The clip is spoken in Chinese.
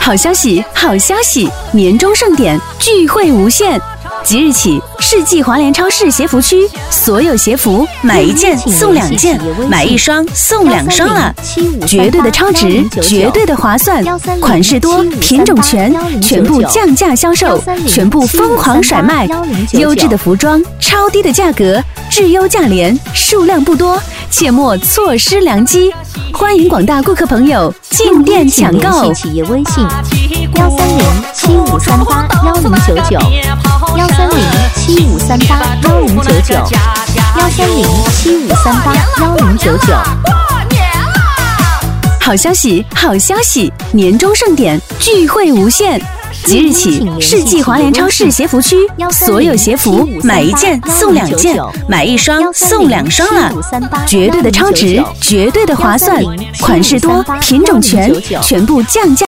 好消息，好消息！年终盛典，聚会无限。即日起，世纪华联超市鞋服区所有鞋服买一件送2件，买1双送2双了，绝对的超值，绝对的划算，款式多，品种全，全部降价销售，全部疯狂甩卖，优质的服装，超低的价格，质优价廉，数量不多，切莫错失良机。欢迎广大顾客朋友进店抢购。 企业微信13075381099，13075381099。 好消息，好消息！年终盛典，聚会无限。即日起，世纪华联超市鞋服区所有鞋服买一件送2件，买1双送2双了，绝对的超值，绝对的划算，款式多，品种全，全部降价。